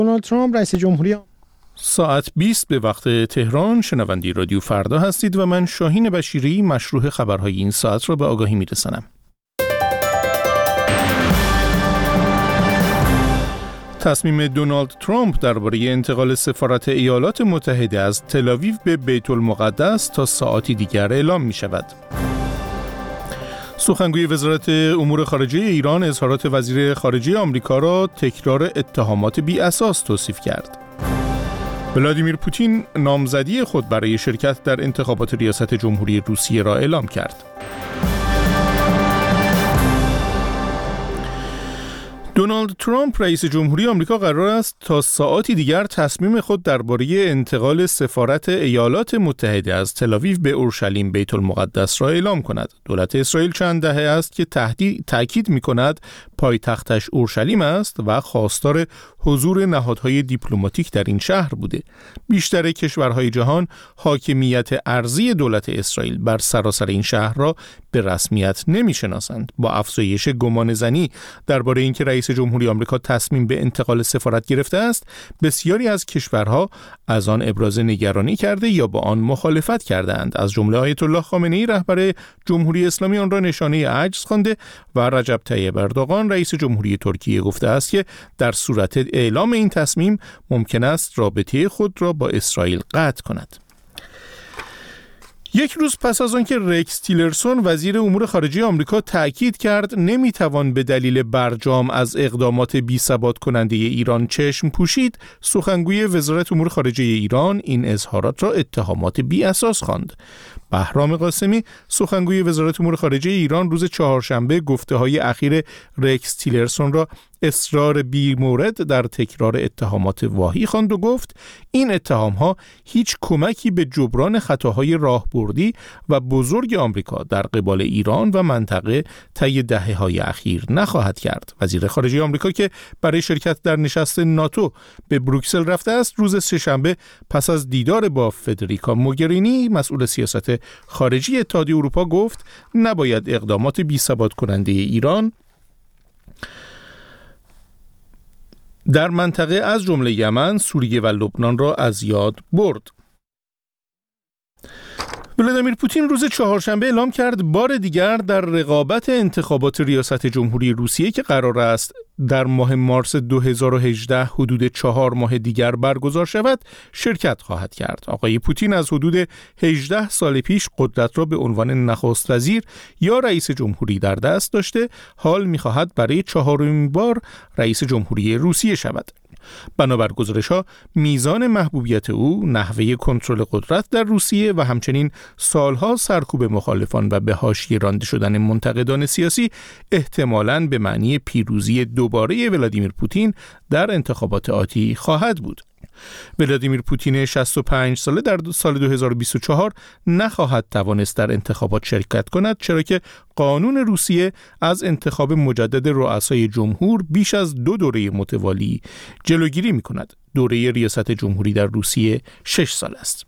دونالد ترامپ رئیس جمهوری ساعت 20 به وقت تهران شنونده رادیو فردا هستید و من شاهین بشیری مشروح خبرهای این ساعت را به آگاهی میرسانم. تصمیم دونالد ترامپ درباره انتقال سفارت ایالات متحده از تل‌آویو به بیت المقدس تا ساعاتی دیگر اعلام می شود. سخنگوی وزارت امور خارجه ایران اظهارات وزیر خارجه آمریکا را تکرار اتهامات بی اساس توصیف کرد. ولادیمیر پوتین نامزدی خود برای شرکت در انتخابات ریاست جمهوری روسیه را اعلام کرد. دونالد ترامپ رئیس جمهوری آمریکا قرار است تا ساعاتی دیگر تصمیم خود درباره انتقال سفارت ایالات متحده از تل‌آویو به اورشلیم بیت المقدس را اعلام کند. دولت اسرائیل چند دهه است که تأکید می‌کند پایتختش اورشلیم است و خواستار حضور نهادهای دیپلماتیک در این شهر بوده. بیشتر کشورهای جهان حاکمیت ارضی دولت اسرائیل بر سراسر این شهر را به رسمیت نمی‌شناسند. با افزایش گمانه‌زنی درباره اینکه رئیس جمهوری آمریکا تصمیم به انتقال سفارت گرفته است، بسیاری از کشورها از آن ابراز نگرانی کرده یا با آن مخالفت کردند. از جمله آیت الله خامنه‌ای رهبر جمهوری اسلامی آن را نشانه عجز خوانده و رجب طیب اردوغان رئیس جمهوری ترکیه گفته است که در صورت اعلام این تصمیم ممکن است رابطه خود را با اسرائیل قطع کند. یک روز پس از آنکه رکس تیلرسون وزیر امور خارجه آمریکا تأکید کرد نمیتوان به دلیل برجام از اقدامات بی‌ثبات کننده ایران چشم پوشید، سخنگوی وزارت امور خارجه ایران این اظهارات را اتهامات بی اساس خواند. بهرام قاسمی سخنگوی وزارت امور خارجه ایران روز چهارشنبه گفته‌های اخیر رکس تیلرسون را اصرار بی مورد در تکرار اتهامات واهی خواند و گفت این اتهام‌ها هیچ کمکی به جبران خطاهای راهبردی و بزرگ آمریکا در قبال ایران و منطقه طی دهه‌های اخیر نخواهد کرد. وزیر خارجه آمریکا که برای شرکت در نشست ناتو به بروکسل رفته است، روز سه‌شنبه پس از دیدار با فدریکا موگرینی مسئول سیاست خارجی اتحادیه اروپا گفت نباید اقدامات بی‌ثبات کننده ایران در منطقه از جمله یمن، سوریه و لبنان را از یاد برد. ولادیمیر پوتین روز چهارشنبه اعلام کرد بار دیگر در رقابت انتخابات ریاست جمهوری روسیه که قرار است در ماه مارس 2018 حدود 4 ماه دیگر برگزار شود شرکت خواهد کرد. آقای پوتین از حدود 18 سال پیش قدرت را به عنوان نخست وزیر یا رئیس جمهوری در دست داشته، حال می‌خواهد برای 4مین بار رئیس جمهوری روسیه شود. بنابر گزارش‌ها میزان محبوبیت او، نحوه کنترل قدرت در روسیه و همچنین سالها سرکوب مخالفان و به حاشیه رانده شدن منتقدان سیاسی احتمالاً به معنی پیروزی دوباره ولادیمیر پوتین در انتخابات آتی خواهد بود. ولادیمیر پوتین 65 ساله در سال 2024 نخواهد توانست در انتخابات شرکت کند، چرا که قانون روسیه از انتخاب مجدد رؤسای جمهور بیش از 2 دوره متوالی جلوگیری می کند. دوره ریاست جمهوری در روسیه 6 سال است.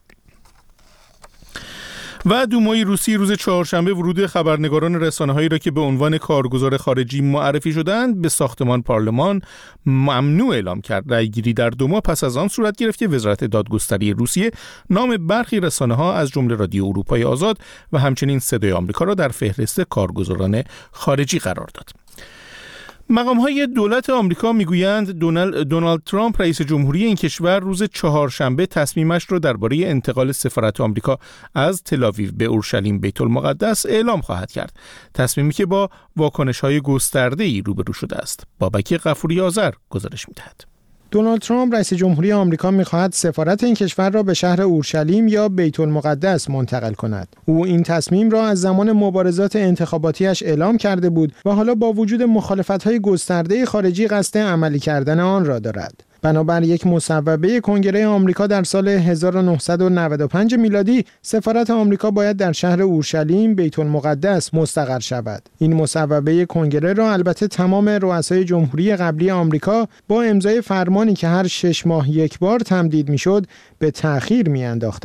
و دومای روسی روز چهارشنبه ورود خبرنگاران رسانه‌هایی را که به عنوان کارگزار خارجی معرفی شدند به ساختمان پارلمان ممنوع اعلام کرد. رأیگیری در دوما پس از آن صورت گرفت که وزارت دادگستری روسیه نام برخی رسانه‌ها از جمله رادیو اروپای آزاد و همچنین صدای آمریکا را در فهرست کارگزاران خارجی قرار داد. مقام‌های دولت آمریکا میگویند دونالد ترامپ رئیس جمهوری این کشور روز چهارشنبه تصمیمش را درباره انتقال سفارت آمریکا از تل‌آویو به اورشلیم بیت المقدس اعلام خواهد کرد. تصمیمی که با واکنش‌های گسترده‌ای روبرو شده است. بابک غفوری آذر گزارش می‌دهد. دونالد ترامپ رئیس جمهوری آمریکا می‌خواهد سفارت این کشور را به شهر اورشلیم یا بیت المقدس منتقل کند. او این تصمیم را از زمان مبارزات انتخاباتیش اعلام کرده بود و حالا با وجود مخالفت‌های گسترده خارجی قصد عملی کردن آن را دارد. بنابر یک مصوبه کنگره آمریکا در سال 1995 میلادی سفارت آمریکا باید در شهر اورشلیم بیت المقدس مستقر شود. این مصوبه کنگره را البته تمام رؤسای جمهوری قبلی آمریکا با امضای فرمانی که هر 6 ماه یک بار تمدید میشد به تأخیر میانداختند.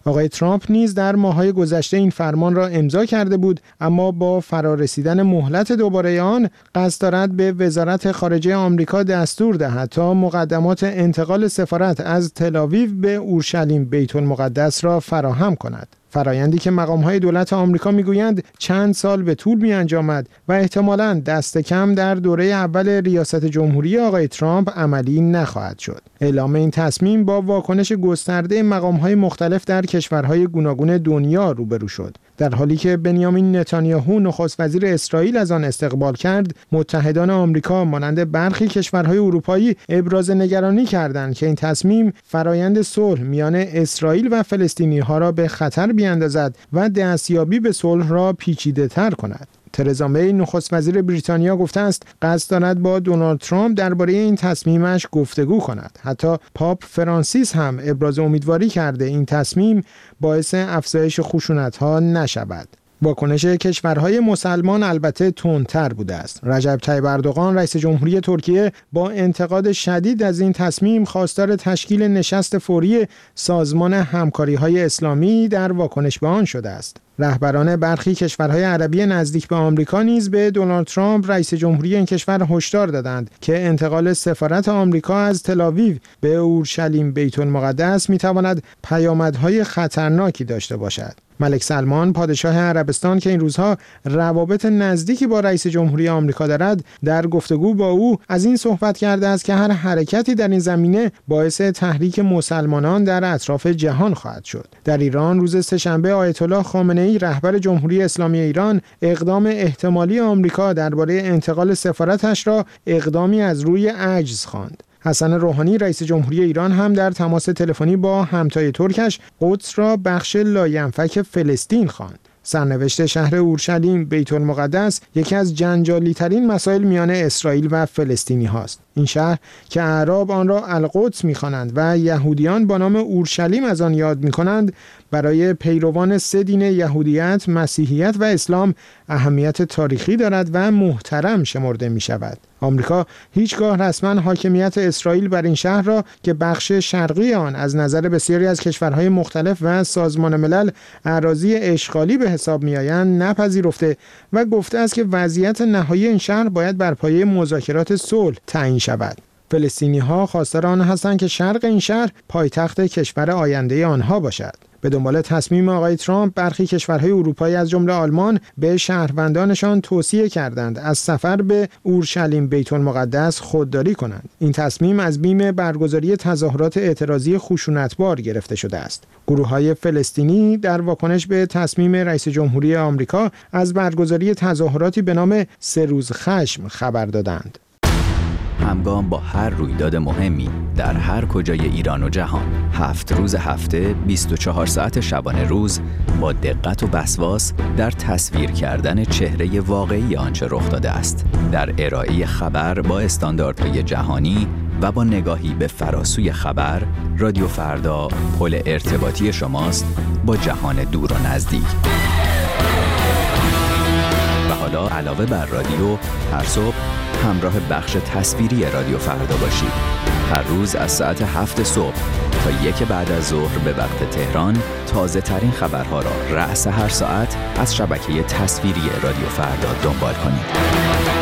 آقای ترامپ نیز در ماه‌های گذشته این فرمان را امضا کرده بود، اما با فرارسیدن مهلت دوباره آن قصد دارد به وزارت خارجه آمریکا دستور دهد تا مقدمات انتقال سفارت از تل‌آویو به اورشلیم بیت المقدس را فراهم کند. فرایندی که مقام‌های دولت آمریکا می‌گویند چند سال به طول می‌انجامد و احتمالاً دست کم در دوره اول ریاست جمهوری آقای ترامپ عملی نخواهد شد. اعلام این تصمیم با واکنش گسترده مقام‌های مختلف در کشورهای گوناگون دنیا روبرو شد. در حالی که بنیامین نتانیاهو نخست وزیر اسرائیل از آن استقبال کرد، متحدان آمریکا مانند برخی کشورهای اروپایی ابراز نگرانی کردند که این تصمیم فرایند صلح میان اسرائیل و فلسطینی‌ها را به خطر بیاندازد و دستیابی به صلح را پیچیده‌تر کند. ترزا می نخست وزیر بریتانیا گفته است قصد دارد با دونالد ترامپ درباره این تصمیمش گفتگو کند. حتی پاپ فرانسیس هم ابراز امیدواری کرده این تصمیم باعث افزایش خشونت‌ها نشود. واکنش کشورهای مسلمان البته تندتر بوده است. رجب طیب اردوغان رئیس جمهوری ترکیه با انتقاد شدید از این تصمیم خواستار تشکیل نشست فوری سازمان همکاری‌های اسلامی در واکنش به آن شده است. رهبران برخی کشورهای عربی نزدیک به آمریکا نیز به دونالد ترامپ رئیس جمهوری این کشور هشدار دادند که انتقال سفارت آمریکا از تل‌آویو به اورشلیم بیت المقدس می‌تواند پیامدهای خطرناکی داشته باشد. ملک سلمان پادشاه عربستان که این روزها روابط نزدیکی با رئیس جمهوری آمریکا دارد، در گفتگو با او از این صحبت کرده است که هر حرکتی در این زمینه باعث تحریک مسلمانان در اطراف جهان خواهد شد. در ایران روز سه‌شنبه آیت الله خامنه‌ای رهبر جمهوری اسلامی ایران اقدام احتمالی آمریکا درباره انتقال سفارتش را اقدامی از روی عجز خواند. حسن روحانی رئیس جمهوری ایران هم در تماس تلفنی با همتای ترکش قدس را بخش لاینفک فلسطین خواند. سرنوشت شهر اورشلیم بیت المقدس یکی از جنجالی ترین مسائل میان اسرائیل و فلسطینی هاست. این شهر که اعراب آن را القدس می‌خوانند و یهودیان با نام اورشلیم از آن یاد می‌کنند، برای پیروان سه دین یهودیت، مسیحیت و اسلام اهمیت تاریخی دارد و محترم شمرده می‌شود. آمریکا هیچگاه رسما حاکمیت اسرائیل بر این شهر را که بخش شرقی آن از نظر بسیاری از کشورهای مختلف و سازمان ملل اراضی اشغالی به حساب می‌آیند نپذیرفته و گفته است که وضعیت نهایی این شهر باید بر پایه مذاکرات صلح تعیین شود. فلسطینی‌ها خواستار آن هستند که شرق این شهر پایتخت کشور آینده آنها باشد. به دنبال تصمیم آقای ترامپ، برخی کشورهای اروپایی از جمله آلمان به شهروندانشان توصیه کردند از سفر به اورشلیم بیت المقدس خودداری کنند. این تصمیم از بیم برگزاری تظاهرات اعتراضی خشونتبار گرفته شده است. گروه‌های فلسطینی در واکنش به تصمیم رئیس جمهوری آمریکا از برگزاری تظاهراتی به نام 3 روز خشم خبر دادند. همگام با هر رویداد مهمی در هر کجای ایران و جهان، 7 روز هفته، 24 ساعت شبانه روز، با دقت و وسواس در تصویر کردن چهره واقعی آنچه رخ داده است، در ارائه خبر با استانداردهای جهانی و با نگاهی به فراسوی خبر، رادیو فردا پل ارتباطی شماست با جهان دور و نزدیک. و حالا علاوه بر رادیو، هر صبح همراه بخش تصویری رادیو فردا باشید. هر روز از ساعت 7 صبح تا 1 بعد از ظهر به وقت تهران، تازه ترین خبرها را رأس هر ساعت از شبکه تصویری رادیو فردا دنبال کنید.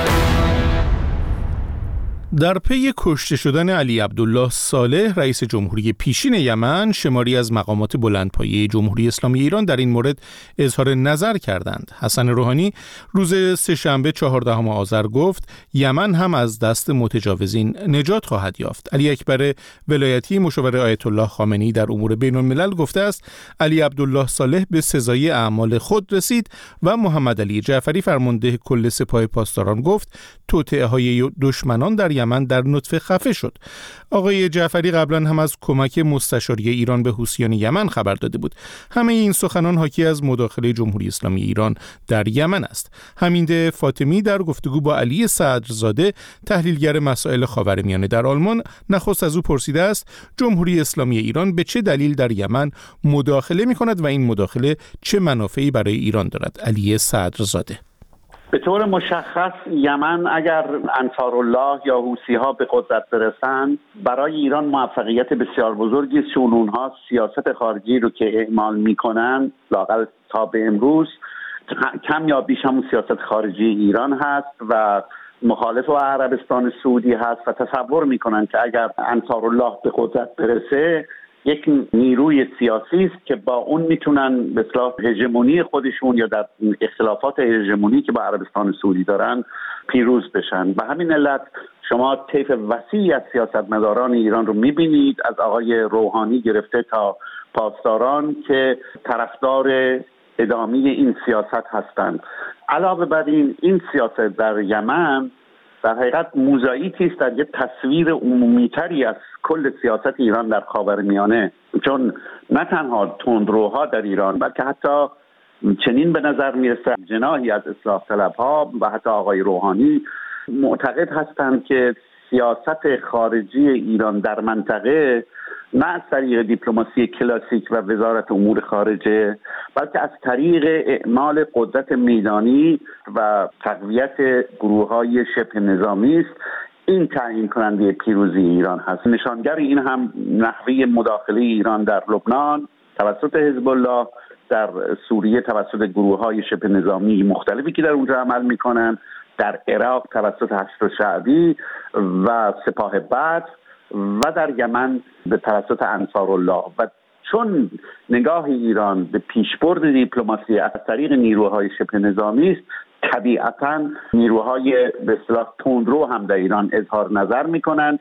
در پی کشته شدن علی عبدالله صالح رئیس جمهوری پیشین یمن، شماری از مقامات بلندپایه جمهوری اسلامی ایران در این مورد اظهار نظر کردند. حسن روحانی روز سه‌شنبه 14 آذر گفت یمن هم از دست متجاوزین نجات خواهد یافت. علی اکبر ولایتی مشاور آیت الله خامنه‌ای در امور بین الملل گفته است علی عبدالله صالح به سزای اعمال خود رسید و محمد علی جعفری فرمانده کل سپاه پاسداران گفت توطئه‌های دشمنان در یمن در نطفه خفه شد. آقای جعفری قبلا هم از کمک مستشاری ایران به حوثیان یمن خبر داده بود. همه این سخنان حاکی از مداخله جمهوری اسلامی ایران در یمن است. حمید فاطمی در گفتگو با علی صدرزاده تحلیلگر مسائل خاورمیانه در آلمان نخست از او پرسیده است جمهوری اسلامی ایران به چه دلیل در یمن مداخله می‌کند و این مداخله چه منافعی برای ایران دارد. علی صدرزاده: به طور مشخص یمن اگر انصارالله یا حوثی‌ها به قدرت برسن، برای ایران موفقیت بسیار بزرگی است، چون اونها سیاست خارجی رو که اعمال میکنن لااقل تا به امروز کم یا بیش همون سیاست خارجی ایران هست و مخالف و عربستان سعودی هست و تصور میکنن که اگر انصارالله به قدرت برسه یک نیروی سیاسی است که با اون میتونن به اصطلاح هژمونی خودشون یا در اختلافات هژمونی که با عربستان سعودی دارن پیروز بشن. به همین علت شما طیف وسیعی از سیاستمداران ایران رو میبینید، از آقای روحانی گرفته تا پاسداران، که طرفدار ادامه این سیاست هستند. علاوه بر این سیاست در یمن در حقیقت موزاییکی است در یک تصویر عمومی‌تری از کل سیاست ایران در خاورمیانه، چون نه تنها تندروها در ایران بلکه حتی چنین به نظر میرسه جناحی از اصلاح طلبها و حتی آقای روحانی معتقد هستند که سیاست خارجی ایران در منطقه نه از طریق دیپلماسی کلاسیک و وزارت امور خارجه بلکه از طریق اعمال قدرت میدانی و تقویت گروه‌های شبه نظامی است. این تعیین کننده پیروزی ایران هست. نشانگر این هم نحوه مداخله ایران در لبنان توسط حزب الله، در سوریه توسط گروه‌های شبه نظامی مختلفی که در اونجا عمل می‌کنند، در عراق توسط هشت شعبی و سپاه بدر و در یمن به توسط انصارالله. و چون نگاه ایران به پیشبرد دیپلماسی از طریق نیروهای شبه نظامی است، طبیعتاً نیروهای به اصطلاح تندرو هم در ایران اظهار نظر می‌کنند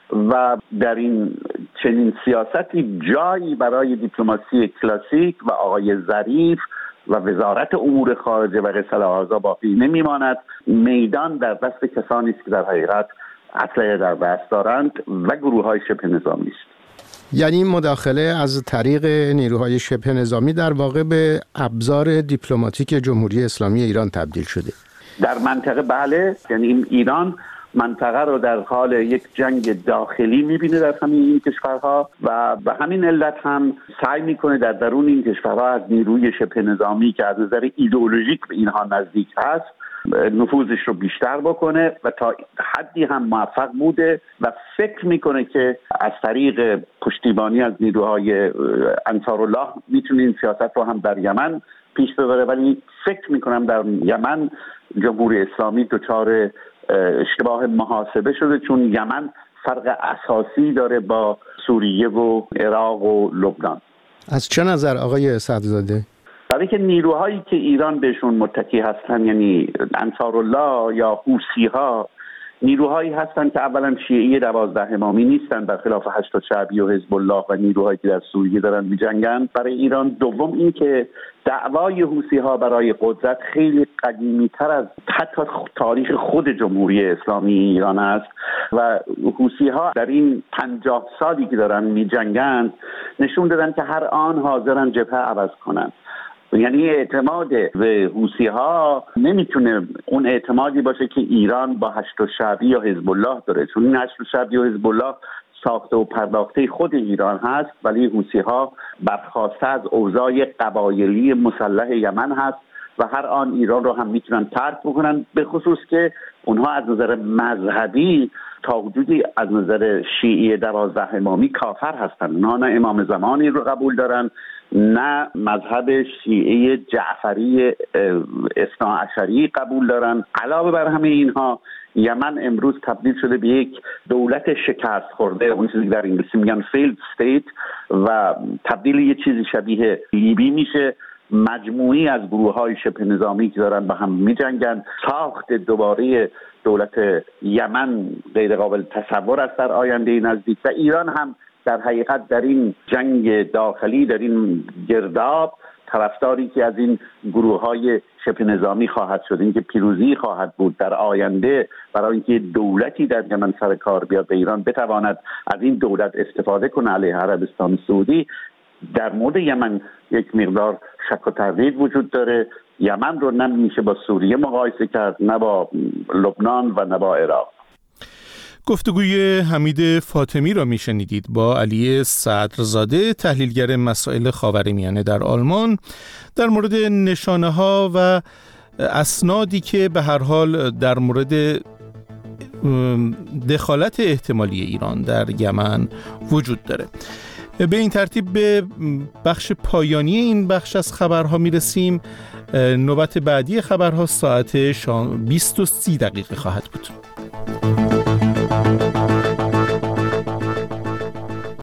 و در این چنین سیاستی جایی برای دیپلماسی کلاسیک و آقای ظریف و وزارت امور خارجه و غسل اعضا باقی نمیماند. میدان در دست کسانی است که در حقیقت اسلحه در دست دارند و گروه‌های شبه نظامی است. یعنی مداخله از طریق نیروهای شبه نظامی در واقع به ابزار دیپلماتیک جمهوری اسلامی ایران تبدیل شده در منطقه. بله، یعنی ایران منطقه رو در حال یک جنگ داخلی میبینه در همین این کشورها و به همین علت هم سعی میکنه در درون این کشورها از نیروی شبه نظامی که از نظر ایدئولوژیک به اینها نزدیک هست نفوذش رو بیشتر بکنه و تا حدی هم موفق بوده و فکر میکنه که از طریق پشتیبانی از نیروهای انصارالله میتونه این سیاست رو هم در یمن پیش ببره. ولی فکر میکنم در یمن جمهوری اسلامی دچار اشتباه محاسبه شده، چون یمن فرق اساسی داره با سوریه و عراق و لبنان. از چه نظر آقای صدرزاده؟ برای که نیروهایی که ایران بهشون متکی هستن، یعنی انصارالله یا حوثی‌ها، نیروهایی هستن که اولا شیعی 12 امامی نیستن برخلاف هشت شعبی و حزب الله و نیروهایی که در سوریه دارن می‌جنگن برای ایران. دوم این که دعوای حوثی‌ها برای قدرت خیلی قدیمی‌تر از حتی تاریخ خود جمهوری اسلامی ایران است و حوثی‌ها در این 50 سالی که دارن می‌جنگن نشون دادن که هر آن حاضرن جبهه عوض کنن. یعنی اعتماد به حوثی‌ها نمیتونه اون اعتمادی باشه که ایران با هشت شعبی یا حزب الله داره، چون این هشت شعبی و حزب الله ساخته و پرداخته خود ایران هست، ولی حوثی‌ها برخواسته از اوضاع قبایلی مسلح یمن هست و هر آن ایران رو هم میتونن ترک بکنن، به خصوص که اونها از نظر مذهبی تا حدودی از نظر شیعی 12 امامی کافر هستن. اونها نه امام زمانی رو قبول دارن نه مذهب شیعه جعفری اثناعشری قبول دارن. علاوه بر همه اینها یمن امروز تبدیل شده به یک دولت شکست خورده، اون چیزی در انگلیسی میگن failed state، و تبدیل یه چیزی شبیه لیبی میشه. مجموعی از گروه‌های شبه نظامی که دارن با هم می‌جنگن. ساخت دوباره دولت یمن غیر قابل تصور است در آینده نزدیک و ایران هم در حقیقت در این جنگ داخلی، در این گرداب، طرفداری که از این گروه‌های شبه نظامی خواهد شد. اینکه پیروزی خواهد بود در آینده برای اینکه دولتی در یمن سر کار بیاد به ایران بتواند از این دولت استفاده کنه علیه عربستان سعودی. در مورد یمن یک مقدار شک و تردید وجود داره. یمن رو نمیشه با سوریه مقایسه کرد، نه با لبنان و نه با عراق. گفتگوی حمید فاطمی را میشنیدید با علی صدرزاده، تحلیلگر مسائل خاورمیانه در آلمان، در مورد نشانه‌ها و اسنادی که به هر حال در مورد دخالت احتمالی ایران در یمن وجود داره. به این ترتیب به بخش پایانی این بخش از خبرها میرسیم. نوبت بعدی خبرها ساعت 20:30 خواهد بود.